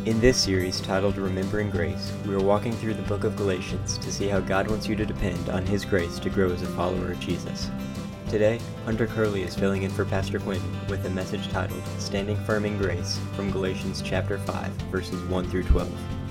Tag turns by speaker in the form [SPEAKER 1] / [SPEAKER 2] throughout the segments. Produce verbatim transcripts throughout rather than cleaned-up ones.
[SPEAKER 1] In this series, titled Remembering Grace, we are walking through the book of Galatians to see how God wants you to depend on His grace to grow as a follower of Jesus. Today, Hunter Curley is filling in for Pastor Quentin with a message titled Standing Firm in Grace from Galatians chapter five, verses one through twelve.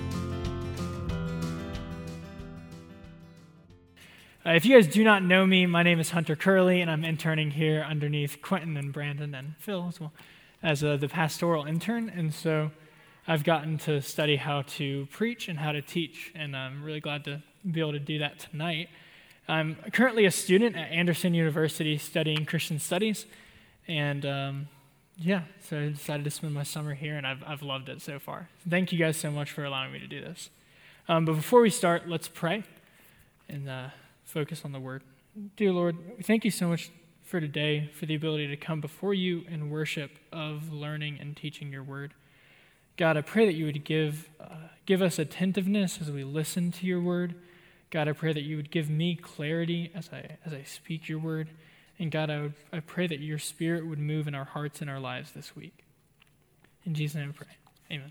[SPEAKER 2] Uh, if you guys do not know me, my name is Hunter Curley, and I'm interning here underneath Quentin and Brandon and Phil as well as uh, the pastoral intern. And so I've gotten to study how to preach and how to teach, and I'm really glad to be able to do that tonight. I'm currently a student at Anderson University studying Christian studies, and um, yeah, so I decided to spend my summer here, and I've I've loved it so far. Thank you guys so much for allowing me to do this. Um, but before we start, let's pray and uh, focus on the Word. Dear Lord, thank you so much for today, for the ability to come before you in worship of learning and teaching your Word. God, I pray that you would give uh, give us attentiveness as we listen to your word. God, I pray that you would give me clarity as I as I speak your word. And God, I would I pray that your Spirit would move in our hearts and our lives this week. In Jesus' name I pray. Amen.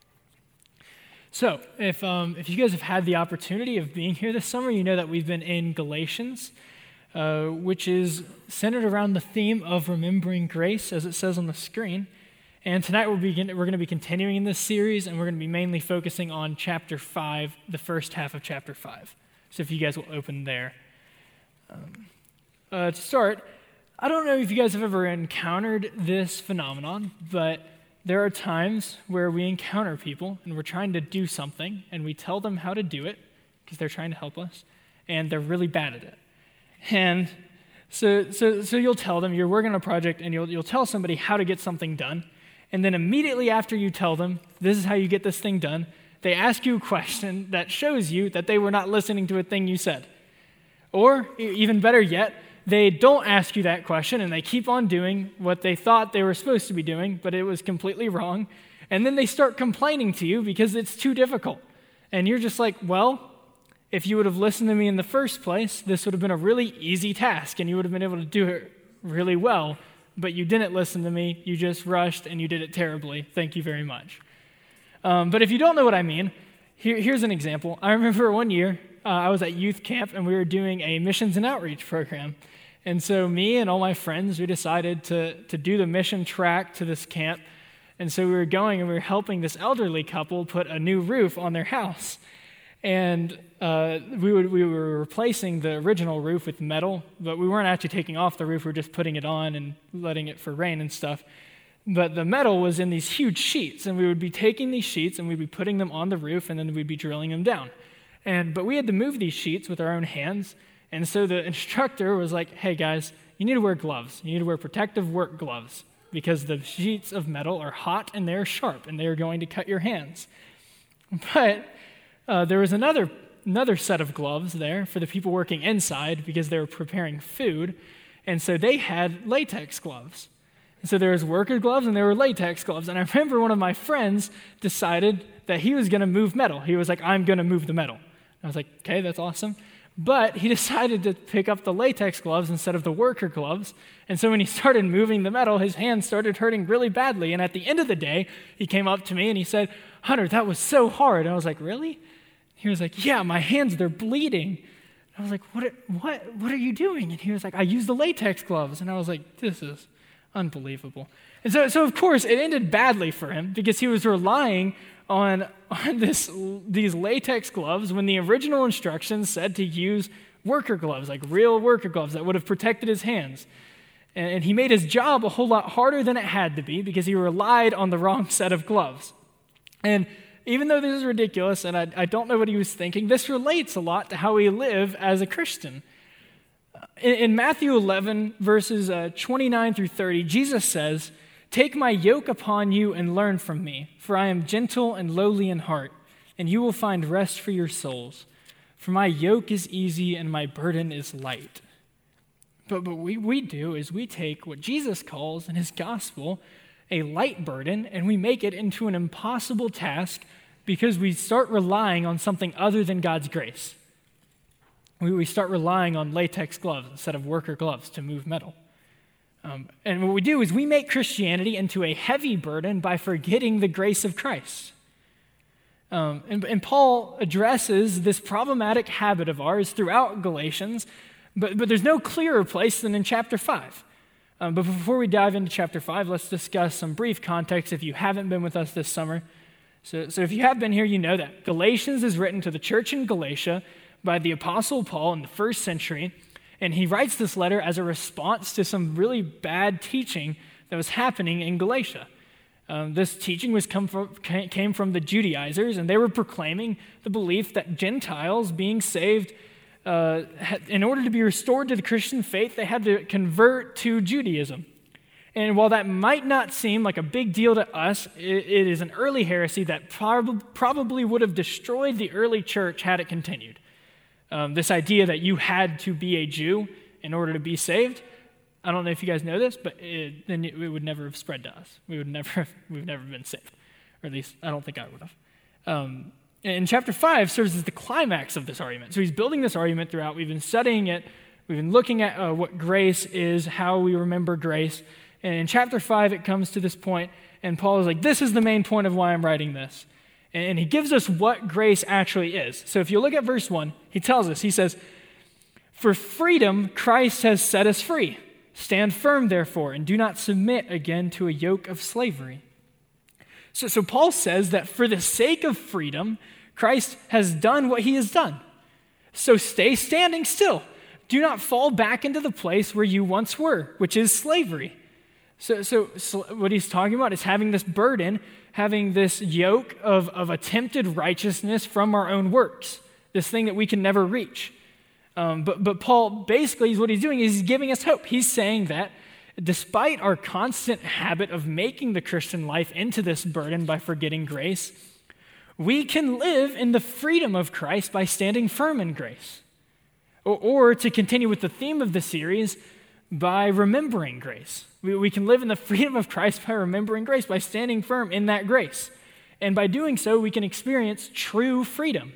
[SPEAKER 2] So, if um, if you guys have had the opportunity of being here this summer, you know that we've been in Galatians, uh, which is centered around the theme of remembering grace, as it says on the screen. And tonight we'll begin, we're going to be continuing in this series, and we're going to be mainly focusing on chapter five, the first half of chapter five. So if you guys will open there. Um, uh, to start, I don't know if you guys have ever encountered this phenomenon, but there are times where we encounter people, and we're trying to do something, and we tell them how to do it, because they're trying to help us, and they're really bad at it. And so so, so you'll tell them, you're working on a project, and you'll you'll tell somebody how to get something done. And then immediately after you tell them, this is how you get this thing done, they ask you a question that shows you that they were not listening to a thing you said. Or, even better yet, they don't ask you that question and they keep on doing what they thought they were supposed to be doing, but it was completely wrong. And then they start complaining to you because it's too difficult. And you're just like, well, if you would have listened to me in the first place, this would have been a really easy task and you would have been able to do it really well. But you didn't listen to me, you just rushed, and you did it terribly. Thank you very much. Um, but if you don't know what I mean, here, here's an example. I remember one year, uh, I was at youth camp, and we were doing a missions and outreach program. And so me and all my friends, we decided to, to do the mission track to this camp. And so we were going, and we were helping this elderly couple put a new roof on their house. And uh, we would we were replacing the original roof with metal, but we weren't actually taking off the roof. We were just putting it on and letting it for rain and stuff. But the metal was in these huge sheets, and we would be taking these sheets and we'd be putting them on the roof, and then we'd be drilling them down. And but we had to move these sheets with our own hands, and so the instructor was like, "Hey guys, you need to wear gloves. You need to wear protective work gloves because the sheets of metal are hot and they're sharp, and they are going to cut your hands." But Uh, there was another another set of gloves there for the people working inside because they were preparing food, and so they had latex gloves. And so there was worker gloves and there were latex gloves. And I remember one of my friends decided that he was going to move metal. He was like, "I'm going to move the metal." And I was like, "Okay, that's awesome." But he decided to pick up the latex gloves instead of the worker gloves. And so when he started moving the metal, his hands started hurting really badly. And at the end of the day, he came up to me and he said, "Hunter, that was so hard." And I was like, "Really?" He was like, "Yeah, my hands, they're bleeding." I was like, what, what, what are you doing? And he was like, "I used the latex gloves." And I was like, this is unbelievable. And so, so of course, it ended badly for him because he was relying on, on this, these latex gloves when the original instructions said to use worker gloves, like real worker gloves that would have protected his hands. And, and he made his job a whole lot harder than it had to be because he relied on the wrong set of gloves. And even though this is ridiculous, and I, I don't know what he was thinking, this relates a lot to how we live as a Christian. In, in Matthew eleven, verses uh, twenty-nine through thirty, Jesus says, "Take my yoke upon you and learn from me, for I am gentle and lowly in heart, and you will find rest for your souls. For my yoke is easy and my burden is light." But what we, we do is we take what Jesus calls in his gospel a light burden, and we make it into an impossible task because we start relying on something other than God's grace. We, we start relying on latex gloves instead of worker gloves to move metal. Um, and what we do is we make Christianity into a heavy burden by forgetting the grace of Christ. Um, and, and Paul addresses this problematic habit of ours throughout Galatians, but, but there's no clearer place than in chapter five. Um, but before we dive into chapter five, let's discuss some brief context if you haven't been with us this summer. So, so if you have been here, you know that Galatians is written to the church in Galatia by the Apostle Paul in the first century, and he writes this letter as a response to some really bad teaching that was happening in Galatia. Um, this teaching was come from, came from the Judaizers, and they were proclaiming the belief that Gentiles being saved, uh, in order to be restored to the Christian faith, they had to convert to Judaism. And while that might not seem like a big deal to us, it, it is an early heresy that prob- probably would have destroyed the early church had it continued. Um, this idea that you had to be a Jew in order to be saved. I don't know if you guys know this, but it, then it, it would never have spread to us. We would never have, we've never been saved, or at least I don't think I would have. Um, and chapter five serves as the climax of this argument. So he's building this argument throughout. We've been studying it. We've been looking at uh, what grace is, how we remember grace. And in chapter five, it comes to this point, and Paul is like, this is the main point of why I'm writing this. And he gives us what grace actually is. So if you look at verse one, he tells us, he says, "For freedom Christ has set us free. Stand firm, therefore, and do not submit again to a yoke of slavery." So, so Paul says that for the sake of freedom, Christ has done what he has done. So stay standing still. Do not fall back into the place where you once were, which is slavery. So, so, so what he's talking about is having this burden, having this yoke of, of attempted righteousness from our own works, this thing that we can never reach. Um, but, but Paul, basically, what he's doing is he's giving us hope. He's saying that despite our constant habit of making the Christian life into this burden by forgetting grace, we can live in the freedom of Christ by standing firm in grace. Or, or to continue with the theme of the series, by remembering grace. We, we can live in the freedom of Christ by remembering grace, by standing firm in that grace. And by doing so, we can experience true freedom.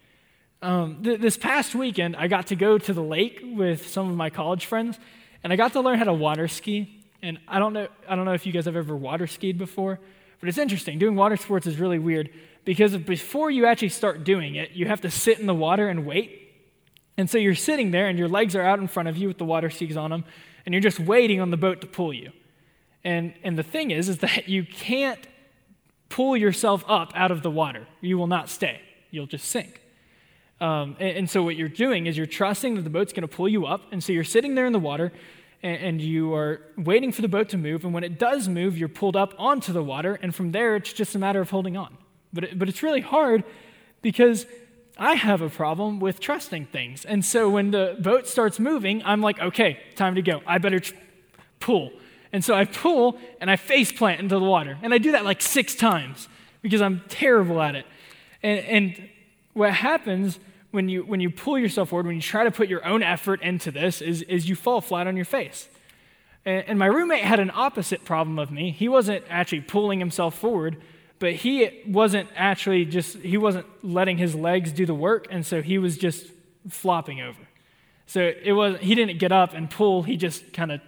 [SPEAKER 2] Um, th- this past weekend, I got to go to the lake with some of my college friends, and I got to learn how to water ski. And I don't know, I don't know if you guys have ever water skied before, but it's interesting. Doing water sports is really weird because before you actually start doing it, you have to sit in the water and wait. And so you're sitting there, and your legs are out in front of you with the water skis on them, and you're just waiting on the boat to pull you. And and the thing is, is that you can't pull yourself up out of the water. You will not stay. You'll just sink. Um, and, and so what you're doing is you're trusting that the boat's going to pull you up, and so you're sitting there in the water, and, and you are waiting for the boat to move, and when it does move, you're pulled up onto the water, and from there, it's just a matter of holding on. But it, but it's really hard because I have a problem with trusting things. And so when the boat starts moving, I'm like, okay, time to go. I better tr- pull. And so I pull and I face plant into the water. And I do that like six times because I'm terrible at it. And, and what happens when you when you pull yourself forward, when you try to put your own effort into this, is, is you fall flat on your face. And, and my roommate had an opposite problem of me. He wasn't actually pulling himself forward, but he wasn't actually just, he wasn't letting his legs do the work, and so he was just flopping over. So it was, he didn't get up and pull, he just kind of,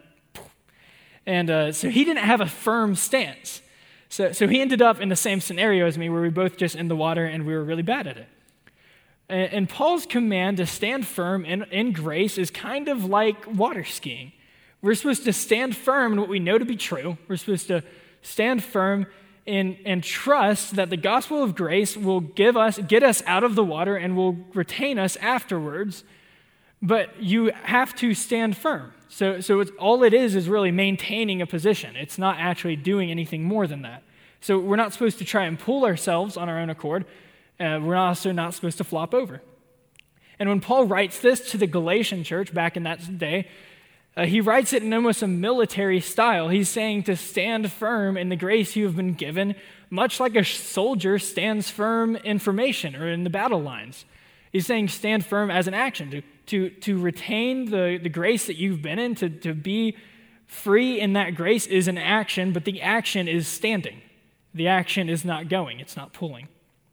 [SPEAKER 2] and uh, so he didn't have a firm stance. So, so he ended up in the same scenario as me, where we both just in the water and we were really bad at it. And, and Paul's command to stand firm in, in grace is kind of like water skiing. We're supposed to stand firm in what we know to be true. We're supposed to stand firm And, and trust that the gospel of grace will give us, get us out of the water and will retain us afterwards, but you have to stand firm. So, so it's, all it is is really maintaining a position. It's not actually doing anything more than that. So we're not supposed to try and pull ourselves on our own accord. Uh, we're also not supposed to flop over. And when Paul writes this to the Galatian church back in that day, Uh, he writes it in almost a military style. He's saying to stand firm in the grace you have been given, much like a soldier stands firm in formation or in the battle lines. He's saying stand firm as an action, to to, to retain the, the grace that you've been in, to, to be free in that grace is an action, but the action is standing. The action is not going, it's not pulling.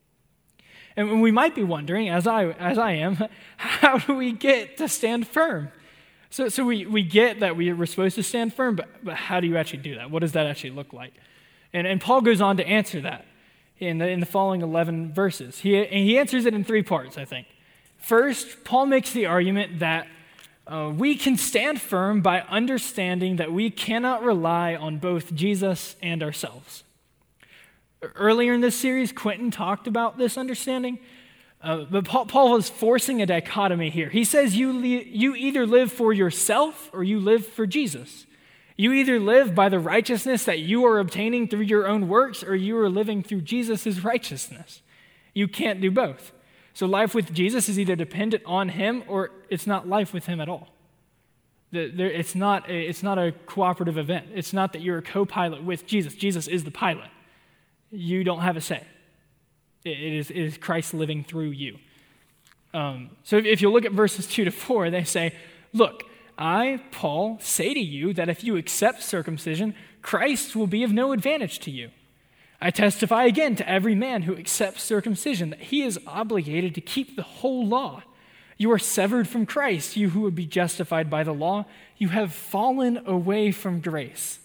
[SPEAKER 2] And we might be wondering, as I as I am, how do we get to stand firm? So, so we, we get that we were supposed to stand firm, but, but how do you actually do that? What does that actually look like? And, and Paul goes on to answer that. in the, in the following eleven verses. He, and he answers it in three parts, I think. First, Paul makes the argument that uh, we can stand firm by understanding that we cannot rely on both Jesus and ourselves. Earlier in this series, Quentin talked about this understanding, uh, but Paul, Paul was forcing a dichotomy here. He says you, le- you either live for yourself or you live for Jesus. You either live by the righteousness that you are obtaining through your own works, or you are living through Jesus' righteousness. You can't do both. So life with Jesus is either dependent on him, or it's not life with him at all. The, there, it's, not a, it's not a cooperative event. It's not that you're a co-pilot with Jesus. Jesus is the pilot. You don't have a say. It, it, is, it is Christ living through you. Um, so if, if you look at verses two to four, they say, look, I, Paul, say to you that if you accept circumcision, Christ will be of no advantage to you. I testify again to every man who accepts circumcision that he is obligated to keep the whole law. You are severed from Christ, you who would be justified by the law. You have fallen away from grace.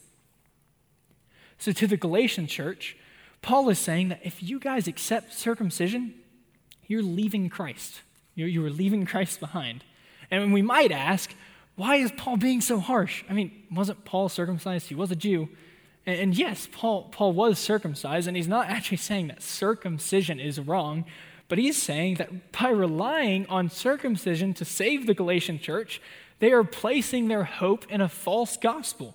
[SPEAKER 2] So to the Galatian church, Paul is saying that if you guys accept circumcision, you're leaving Christ. You're, you are leaving Christ behind. And we might ask, why is Paul being so harsh? I mean, wasn't Paul circumcised? He was a Jew. And, and yes, Paul, Paul was circumcised, and he's not actually saying that circumcision is wrong, but he's saying that by relying on circumcision to save the Galatian church, they are placing their hope in a false gospel.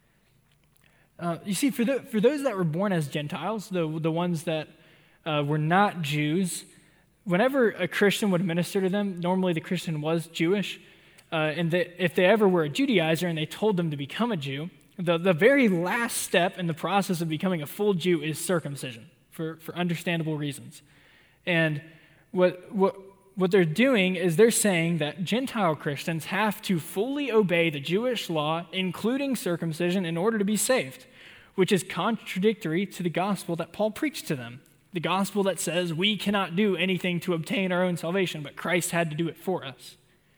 [SPEAKER 2] Uh, you see, for, the, for those that were born as Gentiles, the, the ones that uh, were not Jews, whenever a Christian would minister to them, normally the Christian was Jewish, Uh, and that if they ever were a Judaizer and they told them to become a Jew, the, the very last step in the process of becoming a full Jew is circumcision, for, for understandable reasons. And what, what, what they're doing is they're saying that Gentile Christians have to fully obey the Jewish law, including circumcision, in order to be saved, which is contradictory to the gospel that Paul preached to them, the gospel that says we cannot do anything to obtain our own salvation, but Christ had to do it for us.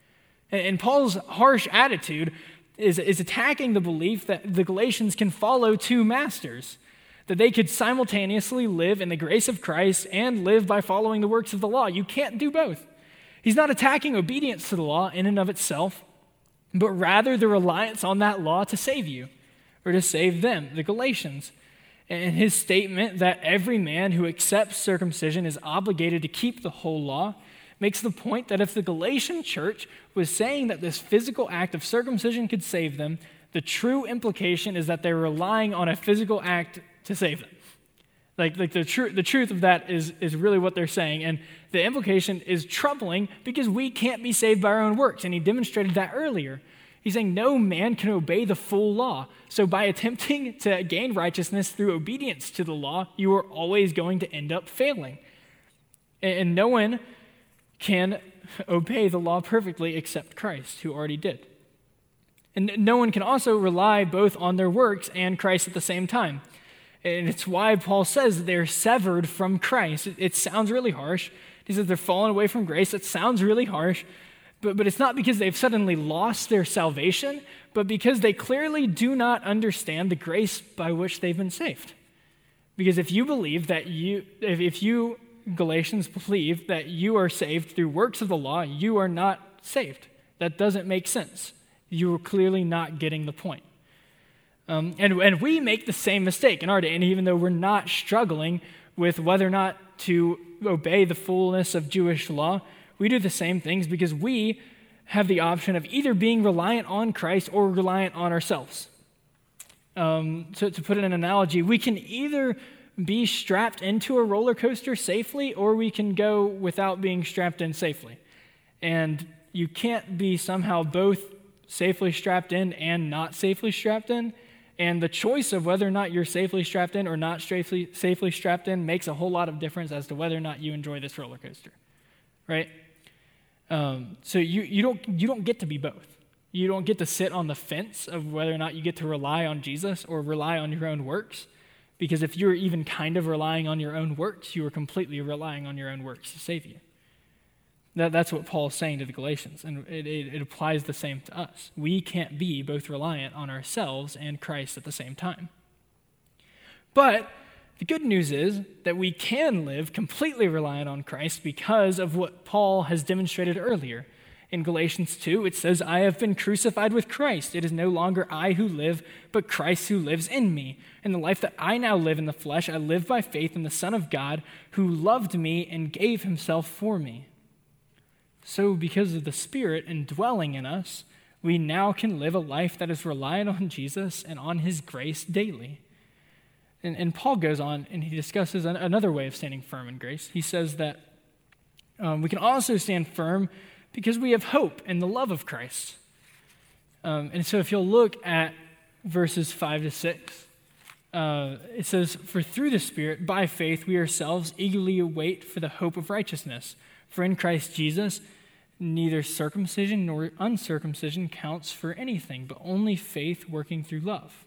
[SPEAKER 2] And Paul's harsh attitude is, is attacking the belief that the Galatians can follow two masters, that they could simultaneously live in the grace of Christ and live by following the works of the law. You can't do both. He's not attacking obedience to the law in and of itself, but rather the reliance on that law to save you, or to save them, the Galatians. And his statement that every man who accepts circumcision is obligated to keep the whole law makes the point that if the Galatian church was saying that this physical act of circumcision could save them, the true implication is that they're relying on a physical act to save them. Like, like the, tr- the truth of that is, is really what they're saying. And the implication is troubling because we can't be saved by our own works. And he demonstrated that earlier. He's saying no man can obey the full law. So by attempting to gain righteousness through obedience to the law, you are always going to end up failing. And, and no one can obey the law perfectly except Christ, who already did. And no one can also rely both on their works and Christ at the same time. And it's why Paul says that they're severed from Christ. It, it sounds really harsh. He says they're fallen away from grace. It sounds really harsh. But, but it's not because they've suddenly lost their salvation, but because they clearly do not understand the grace by which they've been saved. Because if you believe that you, if, if you, Galatians, believe that you are saved through works of the law, you are not saved. That doesn't make sense. You are clearly not getting the point. Um, and, and we make the same mistake in our day, and even though we're not struggling with whether or not to obey the fullness of Jewish law, we do the same things because we have the option of either being reliant on Christ or reliant on ourselves. Um, so to put in an analogy, we can either be strapped into a roller coaster safely, or we can go without being strapped in safely. And you can't be somehow both safely strapped in and not safely strapped in. And the choice of whether or not you're safely strapped in or not safely, safely strapped in makes a whole lot of difference as to whether or not you enjoy this roller coaster, right? Um, so you, you don't you don't get to be both. You don't get to sit on the fence of whether or not you get to rely on Jesus or rely on your own works. Because if you're even kind of relying on your own works, you are completely relying on your own works to save you. That, that's what Paul is saying to the Galatians, and it, it, it applies the same to us. We can't be both reliant on ourselves and Christ at the same time. But the good news is that we can live completely reliant on Christ because of what Paul has demonstrated earlier. In Galatians two, it says, I have been crucified with Christ. It is no longer I who live, but Christ who lives in me. In the life that I now live in the flesh, I live by faith in the Son of God who loved me and gave himself for me. So because of the Spirit indwelling in us, we now can live a life that is reliant on Jesus and on his grace daily. And, and Paul goes on and he discusses an, another way of standing firm in grace. He says that um, we can also stand firm because we have hope in the love of Christ. Um, and so if you'll look at verses five to six, uh, it says, For through the Spirit, by faith, we ourselves eagerly await for the hope of righteousness. For in Christ Jesus, neither circumcision nor uncircumcision counts for anything, but only faith working through love.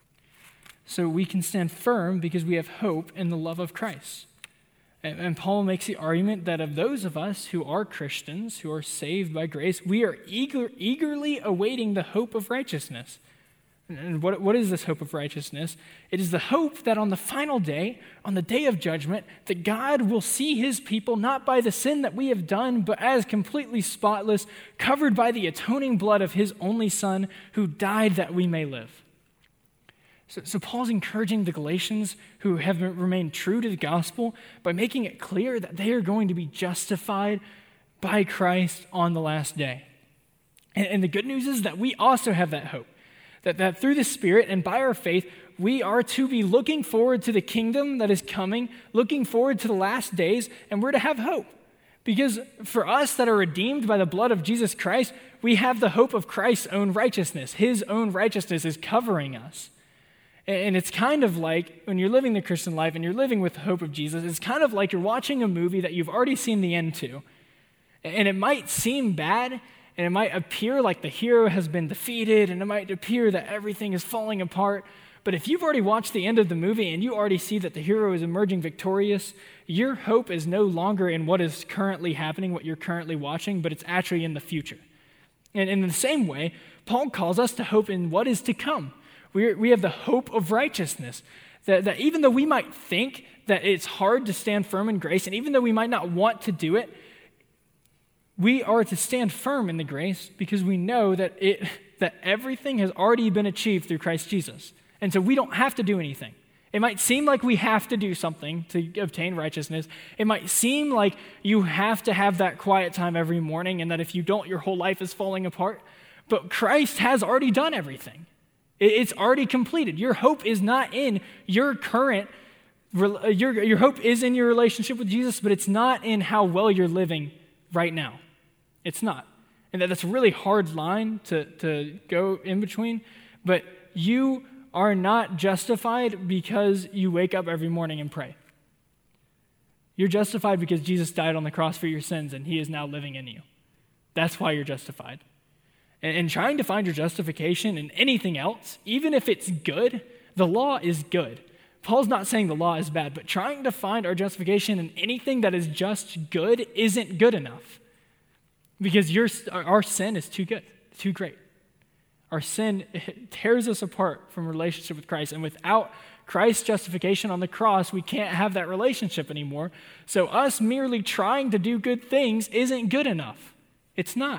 [SPEAKER 2] So we can stand firm because we have hope in the love of Christ. And Paul makes the argument that of those of us who are Christians, who are saved by grace, we are eager, eagerly awaiting the hope of righteousness. And what, what is this hope of righteousness? It is the hope that on the final day, on the day of judgment, that God will see his people not by the sin that we have done, but as completely spotless, covered by the atoning blood of his only Son who died that we may live. So, so Paul's encouraging the Galatians who have remained true to the gospel by making it clear that they are going to be justified by Christ on the last day. And, and the good news is that we also have that hope, that, that through the Spirit and by our faith, we are to be looking forward to the kingdom that is coming, looking forward to the last days, and we're to have hope. Because for us that are redeemed by the blood of Jesus Christ, we have the hope of Christ's own righteousness. His own righteousness is covering us. And it's kind of like when you're living the Christian life and you're living with the hope of Jesus, it's kind of like you're watching a movie that you've already seen the end to. And it might seem bad, and it might appear like the hero has been defeated, and it might appear that everything is falling apart. But if you've already watched the end of the movie and you already see that the hero is emerging victorious, your hope is no longer in what is currently happening, what you're currently watching, but it's actually in the future. And in the same way, Paul calls us to hope in what is to come. We we have the hope of righteousness, that, that even though we might think that it's hard to stand firm in grace, and even though we might not want to do it, we are to stand firm in the grace because we know that it that everything has already been achieved through Christ Jesus. And so we don't have to do anything. It might seem like we have to do something to obtain righteousness. It might seem like you have to have that quiet time every morning, and that if you don't, your whole life is falling apart. But Christ has already done everything. It's already completed. Your hope is not in your current, your, your hope is in your relationship with Jesus, but it's not in how well you're living right now. It's not. And that's a really hard line to, to go in between, but you are not justified because you wake up every morning and pray. You're justified because Jesus died on the cross for your sins and he is now living in you. That's why you're justified. And trying to find your justification in anything else, even if it's good, the law is good. Paul's not saying the law is bad, but trying to find our justification in anything that is just good isn't good enough. Because your, our sin is too good, too great. Our sin tears us apart from relationship with Christ. And without Christ's justification on the cross, we can't have that relationship anymore. So us merely trying to do good things isn't good enough. It's not.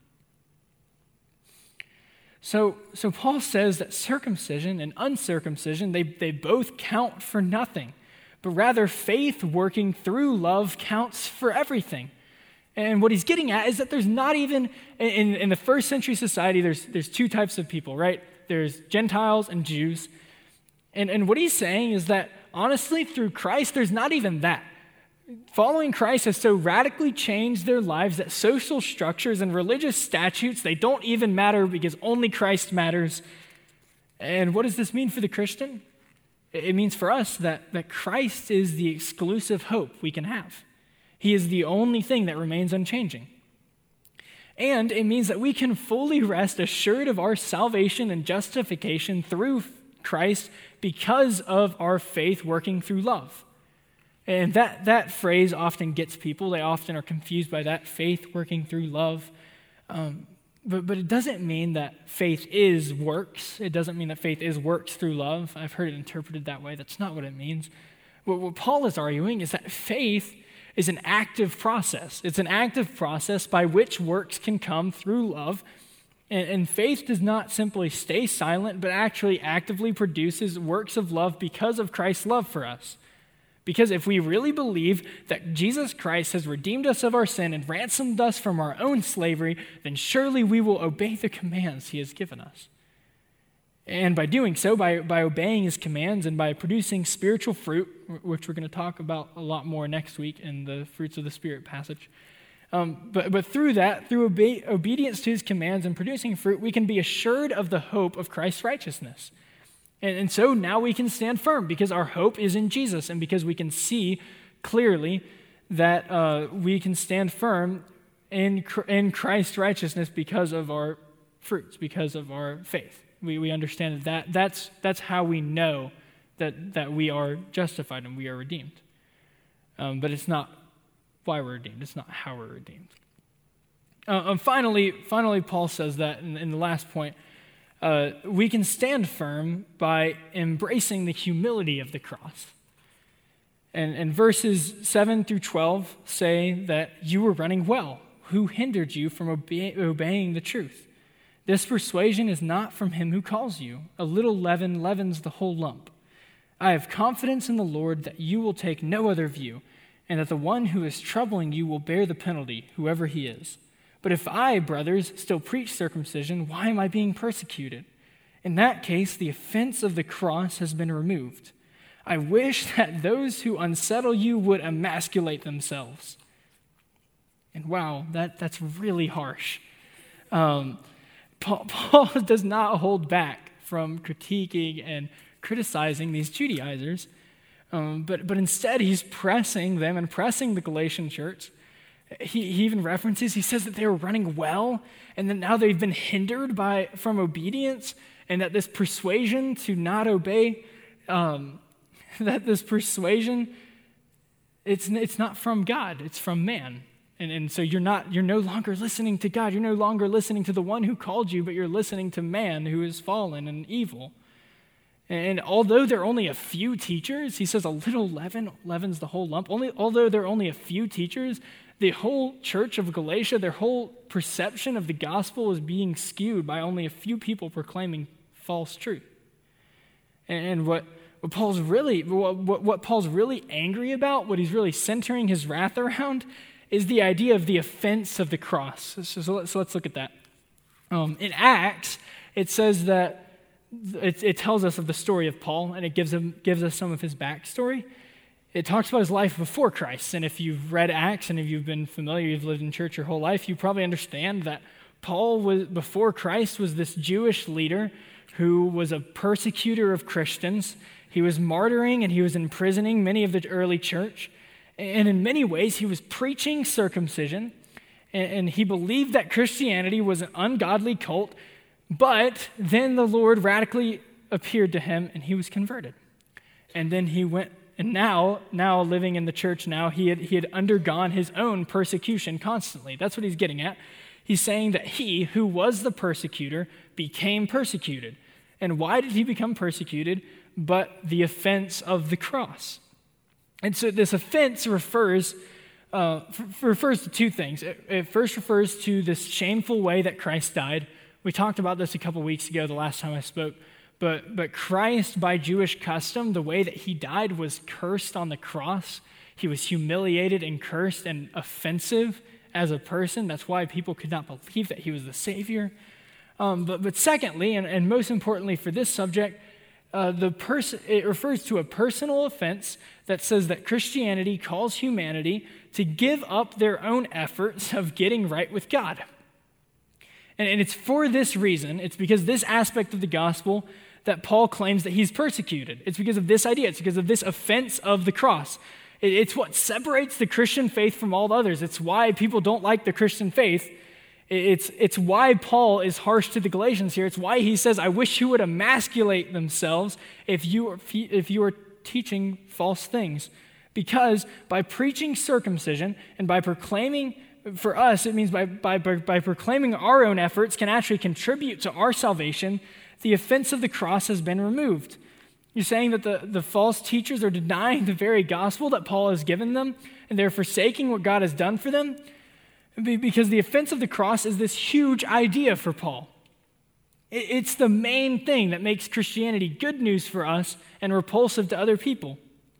[SPEAKER 2] So, so Paul says that circumcision and uncircumcision, they, they both count for nothing, but rather faith working through love counts for everything. And what he's getting at is that there's not even, in, in the first century society, there's, there's two types of people, right? There's Gentiles and Jews. And, and what he's saying is that, honestly, through Christ, there's not even that. Following Christ has so radically changed their lives that social structures and religious statutes, they don't even matter because only Christ matters. And what does this mean for the Christian? It means for us that, that Christ is the exclusive hope we can have. He is the only thing that remains unchanging. And it means that we can fully rest assured of our salvation and justification through Christ because of our faith working through love. And that, that phrase often gets people. They often are confused by that, faith working through love. Um, But, but it doesn't mean that faith is works. It doesn't mean that faith is works through love. I've heard it interpreted that way. That's not what it means. What, what Paul is arguing is that faith is an active process. It's an active process by which works can come through love. And, and faith does not simply stay silent, but actually actively produces works of love because of Christ's love for us. Because if we really believe that Jesus Christ has redeemed us of our sin and ransomed us from our own slavery, then surely we will obey the commands he has given us. And by doing so, by, by obeying his commands and by producing spiritual fruit, which we're going to talk about a lot more next week in the fruits of the Spirit passage, um, but, but through that, through obe- obedience to his commands and producing fruit, we can be assured of the hope of Christ's righteousness. And, and so now we can stand firm because our hope is in Jesus and because we can see clearly that uh, we can stand firm in, in Christ's righteousness because of our fruits, because of our faith. We we understand that that's that's how we know that, that we are justified and we are redeemed. Um, but it's not why we're redeemed. It's not how we're redeemed. Uh, and finally, finally, Paul says that in, in the last point, Uh, we can stand firm by embracing the humility of the cross. And, and verses seven through twelve say that you were running well. Who hindered you from obe- obeying the truth? This persuasion is not from him who calls you. A little leaven leavens the whole lump. I have confidence in the Lord that you will take no other view, and that the one who is troubling you will bear the penalty, whoever he is. But if I, brothers, still preach circumcision, why am I being persecuted? In that case, the offense of the cross has been removed. I wish that those who unsettle you would emasculate themselves. And wow, that, that's really harsh. Um, Paul, Paul does not hold back from critiquing and criticizing these Judaizers, um, but, but instead he's pressing them and pressing the Galatian church. He, he even references, he says that they were running well, and that now they've been hindered by from obedience, and that this persuasion to not obey, um, that this persuasion, it's it's not from God, it's from man. And, and so you're not, you're no longer listening to God, you're no longer listening to the one who called you, but you're listening to man who is fallen and evil. And although there are only a few teachers, he says a little leaven leavens the whole lump, only although there are only a few teachers, the whole church of Galatia, their whole perception of the gospel is being skewed by only a few people proclaiming false truth. And what, what Paul's really what, what Paul's really angry about, what he's really centering his wrath around, is the idea of the offense of the cross. So, so, let's, so let's look at that. Um, in Acts, it says that it, it tells us of the story of Paul, and it gives him gives us some of his backstory. It talks about his life before Christ, and if you've read Acts and if you've been familiar, you've lived in church your whole life, you probably understand that Paul was before Christ was this Jewish leader who was a persecutor of Christians. He was martyring and he was imprisoning many of the early church, and in many ways he was preaching circumcision, and he believed that Christianity was an ungodly cult, but then the Lord radically appeared to him and he was converted, and then he went. And now, now living in the church now, he had, he had undergone his own persecution constantly. That's what he's getting at. He's saying that he, who was the persecutor, became persecuted. And why did he become persecuted? But the offense of the cross. And so this offense refers, uh, f- refers to two things. It, it first refers to this shameful way that Christ died. We talked about this a couple weeks ago, the last time I spoke. But but Christ, by Jewish custom, the way that he died was cursed on the cross. He was humiliated and cursed and offensive as a person. That's why people could not believe that he was the Savior. Um, but but secondly, and, and most importantly for this subject, uh, the person it refers to a personal offense that says that Christianity calls humanity to give up their own efforts of getting right with God. And, and it's for this reason, it's because this aspect of the gospel that Paul claims that he's persecuted. It's because of this idea. It's because of this offense of the cross. It, it's what separates the Christian faith from all others. It's why people don't like the Christian faith. It, it's, it's why Paul is harsh to the Galatians here. It's why he says, I wish you would emasculate themselves if you are, if you are teaching false things. Because by preaching circumcision and by proclaiming, for us, it means by, by, by proclaiming our own efforts can actually contribute to our salvation, the offense of the cross has been removed. You're saying that the, the false teachers are denying the very gospel that Paul has given them, and they're forsaking what God has done for them? Because the offense of the cross is this huge idea for Paul. It's the main thing that makes Christianity good news for us and repulsive to other people.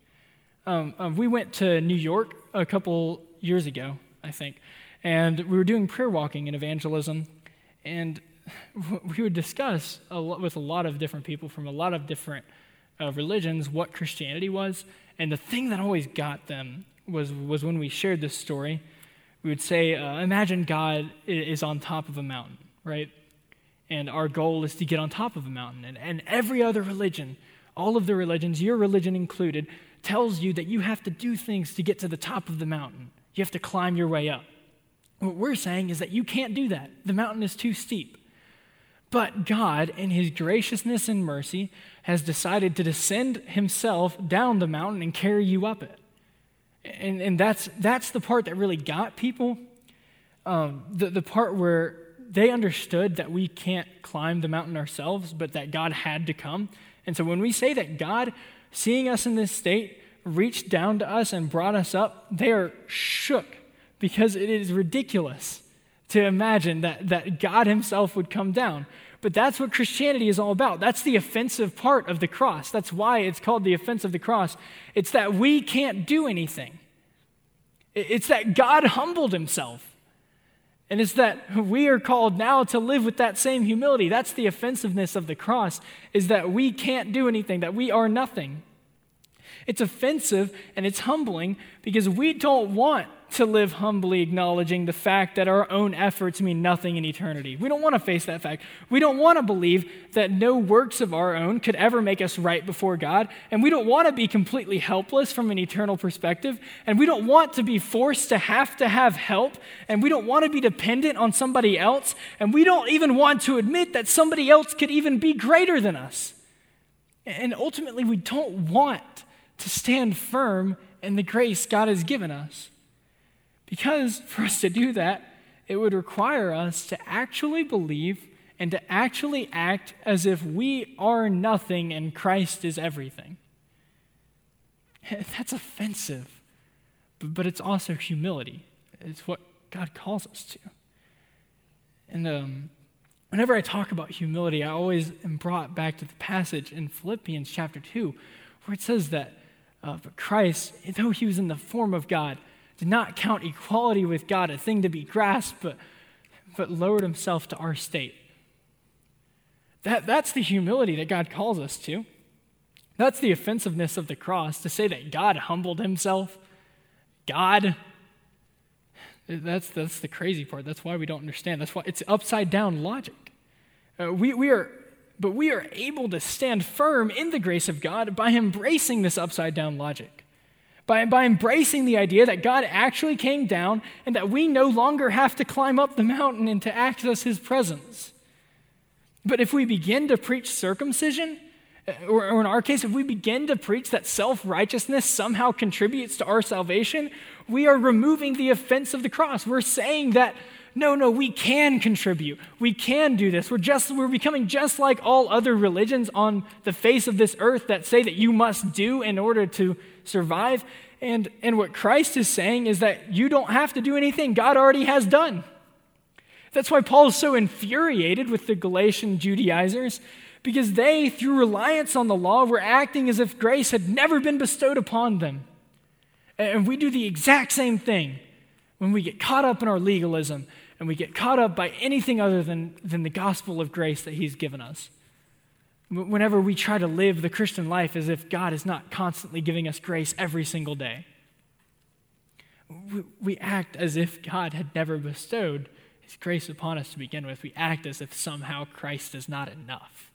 [SPEAKER 2] Um, um, we went to New York a couple years ago, I think, and we were doing prayer walking and evangelism, and we would discuss a lot, with a lot of different people from a lot of different uh, religions what Christianity was, and the thing that always got them was, was when we shared this story, we would say, uh, imagine God is on top of a mountain, right? And our goal is to get on top of a mountain. And, and every other religion, all of the religions, your religion included, tells you that you have to do things to get to the top of the mountain. You have to climb your way up. What we're saying is that you can't do that. The mountain is too steep. But God, in his graciousness and mercy, has decided to descend himself down the mountain and carry you up it. And, and that's that's the part that really got people. Um, the, the part where they understood that we can't climb the mountain ourselves, but that God had to come. And so when we say that God, seeing us in this state, reached down to us and brought us up, they are shook because it is ridiculous to imagine that, that God himself would come down. But that's what Christianity is all about. That's the offensive part of the cross. That's why it's called the offense of the cross. It's that we can't do anything. It's that God humbled himself. And it's that we are called now to live with that same humility. That's the offensiveness of the cross, is that we can't do anything, that we are nothing. It's offensive and it's humbling because we don't want to live humbly acknowledging the fact that our own efforts mean nothing in eternity. We don't want to face that fact. We don't want to believe that no works of our own could ever make us right before God, and we don't want to be completely helpless from an eternal perspective, and we don't want to be forced to have to have help, and we don't want to be dependent on somebody else, and we don't even want to admit that somebody else could even be greater than us. And ultimately, we don't want to stand firm in the grace God has given us. Because for us to do that, it would require us to actually believe and to actually act as if we are nothing and Christ is everything. That's offensive, but it's also humility. It's what God calls us to. And um, whenever I talk about humility, I always am brought back to the passage in Philippians chapter two, where it says that uh, but Christ, though he was in the form of God, did not count equality with God a thing to be grasped, but, but lowered himself to our state. That, that's the humility that God calls us to. That's the offensiveness of the cross, to say that God humbled himself. God, that's, that's the crazy part. That's why we don't understand. That's why it's upside down logic. Uh, we, we are, but we are able to stand firm in the grace of God by embracing this upside down logic. By, by embracing the idea that God actually came down and that we no longer have to climb up the mountain and to access his presence. But if we begin to preach circumcision, or, or in our case, if we begin to preach that self-righteousness somehow contributes to our salvation, we are removing the offense of the cross. We're saying that, no, no, we can contribute. We can do this. We're just, we're becoming just like all other religions on the face of this earth that say that you must do in order to survive. And, and what Christ is saying is that you don't have to do anything God already has done. That's why Paul is so infuriated with the Galatian Judaizers, because they, through reliance on the law, were acting as if grace had never been bestowed upon them. And we do the exact same thing when we get caught up in our legalism and we get caught up by anything other than, than the gospel of grace that he's given us. Whenever we try to live the Christian life as if God is not constantly giving us grace every single day, we, we act as if God had never bestowed his grace upon us to begin with. We act as if somehow Christ is not enough.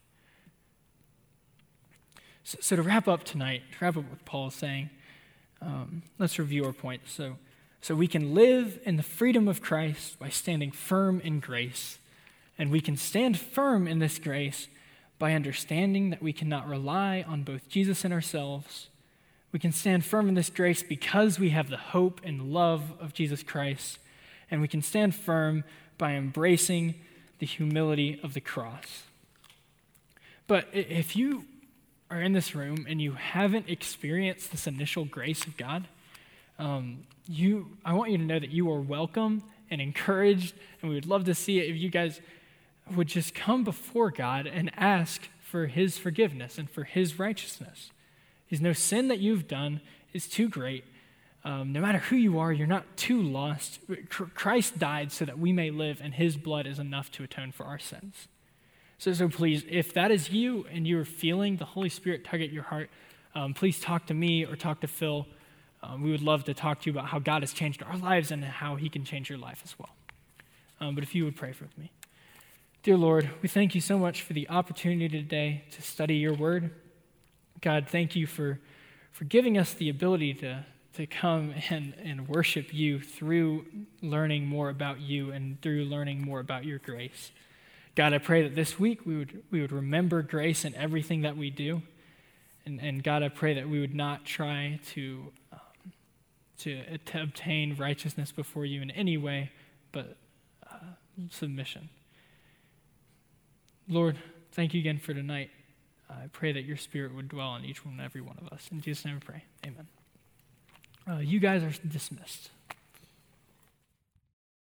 [SPEAKER 2] So, so to wrap up tonight, to wrap up what Paul is saying, um, let's review our points. So, so we can live in the freedom of Christ by standing firm in grace, and we can stand firm in this grace by understanding that we cannot rely on both Jesus and ourselves, We can stand firm in this grace because we have the hope and love of Jesus Christ, and we can stand firm by embracing the humility of the cross. But if you are in this room and you haven't experienced this initial grace of God, um, you, I want you to know that you are welcome and encouraged, and we would love to see it if you guys would just come before God and ask for his forgiveness and for his righteousness. There's no sin that you've done is too great. Um, no matter who you are, you're not too lost. Christ died so that we may live, and his blood is enough to atone for our sins. So, so please, if that is you and you're feeling the Holy Spirit tug at your heart, um, please talk to me or talk to Phil. Um, we would love to talk to you about how God has changed our lives and how he can change your life as well. Um, but if you would pray with me. Dear Lord, we thank you so much for the opportunity today to study your word. God, thank you for, for giving us the ability to, to come and, and worship you through learning more about you and through learning more about your grace. God, I pray that this week we would we would remember grace in everything that we do. And, and God, I pray that we would not try to, um, to, to obtain righteousness before you in any way, but uh, submission. Lord, thank you again for tonight. I pray that your spirit would dwell on each one and every one of us. In Jesus' name we pray. Amen. Uh, you guys are dismissed.